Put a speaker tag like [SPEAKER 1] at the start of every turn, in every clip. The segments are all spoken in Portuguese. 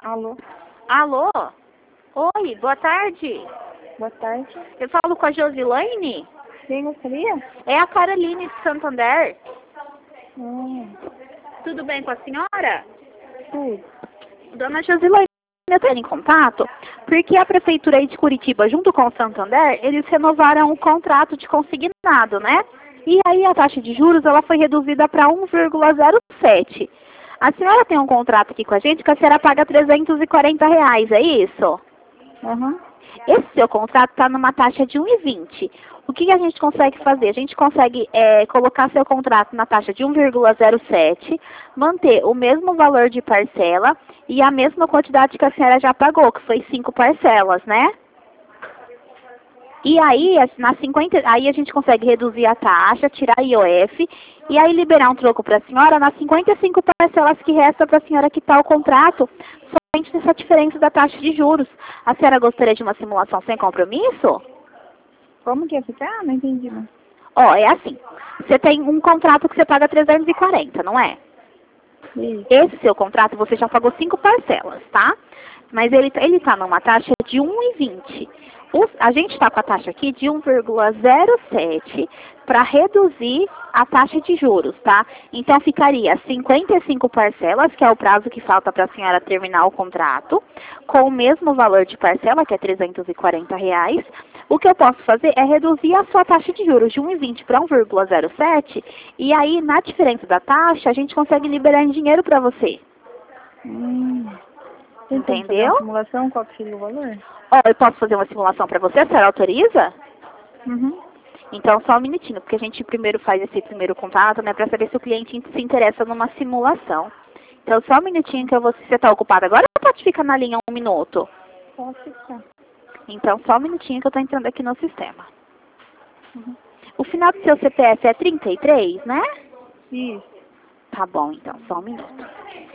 [SPEAKER 1] Alô?
[SPEAKER 2] Alô? Oi, boa tarde.
[SPEAKER 1] Boa tarde.
[SPEAKER 2] Eu falo com a Josilaine?
[SPEAKER 1] Quem gostaria?
[SPEAKER 2] É a Caroline de Santander.
[SPEAKER 1] Ah,
[SPEAKER 2] Tudo bem com a senhora?
[SPEAKER 1] tudo.
[SPEAKER 2] Dona Josilaine, eu estou em contato porque a Prefeitura aí de Curitiba, junto com o Santander, eles renovaram o contrato de consignado, né? E aí a taxa de juros ela foi reduzida para 1,07. A senhora tem um contrato aqui com a gente que a senhora paga R$ 340, é isso?
[SPEAKER 1] Aham.
[SPEAKER 2] Esse seu contrato está numa taxa de 1,20. O que a gente consegue fazer? A gente consegue colocar seu contrato na taxa de 1,07, manter o mesmo valor de parcela e a mesma quantidade que a senhora já pagou, que foi 5 parcelas, né? E aí, aí a gente consegue reduzir a taxa, tirar a IOF e aí liberar um troco para a senhora nas 55 parcelas que restam para a senhora quitar o contrato, somente nessa diferença da taxa de juros. A senhora gostaria de uma simulação sem compromisso?
[SPEAKER 1] Como que ia ficar? Não entendi, não.
[SPEAKER 2] Ó, é assim, você tem um contrato que você paga 340, não é?
[SPEAKER 1] Isso.
[SPEAKER 2] Esse seu contrato você já pagou 5 parcelas, tá? Mas ele tá numa taxa de 1,20. A gente está com a taxa aqui de 1,07 para reduzir a taxa de juros, tá? Então ficaria 55 parcelas, que é o prazo que falta para a senhora terminar o contrato, com o mesmo valor de parcela, que é R$ 340. O que eu posso fazer é reduzir a sua taxa de juros de 1,20 para 1,07 e aí na diferença da taxa a gente consegue liberar em dinheiro para você.
[SPEAKER 1] Tem como fazer
[SPEAKER 2] Entendeu?
[SPEAKER 1] uma simulação? Qual que seria o valor?
[SPEAKER 2] Ó, eu posso fazer uma simulação para você, a senhora autoriza?
[SPEAKER 1] Uhum.
[SPEAKER 2] Então, só um minutinho, porque a gente primeiro faz esse primeiro contato, né, para saber se o cliente se interessa numa simulação. Então, só um minutinho que eu vou... Você está ocupado agora ou pode ficar na linha 1 minuto?
[SPEAKER 1] Pode ficar.
[SPEAKER 2] Então, só um minutinho que eu estou entrando aqui no sistema.
[SPEAKER 1] Uhum.
[SPEAKER 2] O final do seu CPF é 33, né?
[SPEAKER 1] Isso.
[SPEAKER 2] Tá bom, então, só um minuto.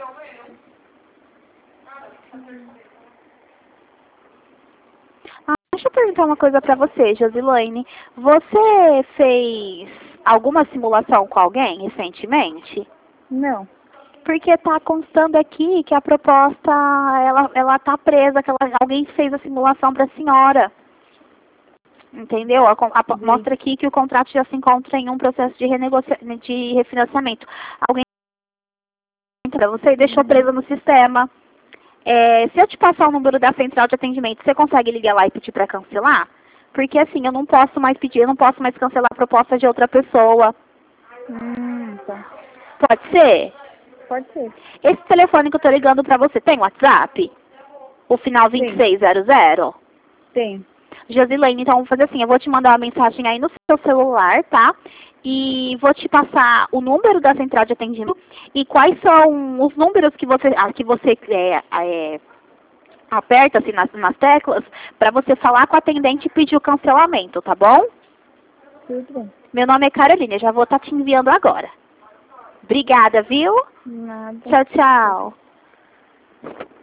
[SPEAKER 2] Deixa eu perguntar uma coisa para você, Josilaine. Você fez alguma simulação com alguém recentemente?
[SPEAKER 1] Não.
[SPEAKER 2] Porque está constando aqui que a proposta, ela tá presa, que alguém fez a simulação para a senhora. Entendeu? Mostra aqui que o contrato já se encontra em um processo de refinanciamento. Alguém para você e deixou presa no sistema. Se eu te passar o número da central de atendimento, você consegue ligar lá e pedir para cancelar? Porque assim, eu não posso mais pedir, eu não posso mais cancelar a proposta de outra pessoa.
[SPEAKER 1] Tá.
[SPEAKER 2] Pode ser?
[SPEAKER 1] Pode ser.
[SPEAKER 2] Esse telefone que eu tô ligando para você tem WhatsApp? O final 2600?
[SPEAKER 1] Tem.
[SPEAKER 2] Josilaine, então vamos fazer assim, eu vou te mandar uma mensagem aí no seu celular, tá? E vou te passar o número da central de atendimento e quais são os números que você aperta assim nas teclas para você falar com a atendente e pedir o cancelamento, tá bom?
[SPEAKER 1] Tudo bem.
[SPEAKER 2] Meu nome é Carolina, eu já vou estar te enviando agora. Obrigada, viu?
[SPEAKER 1] Nada.
[SPEAKER 2] Tchau, tchau.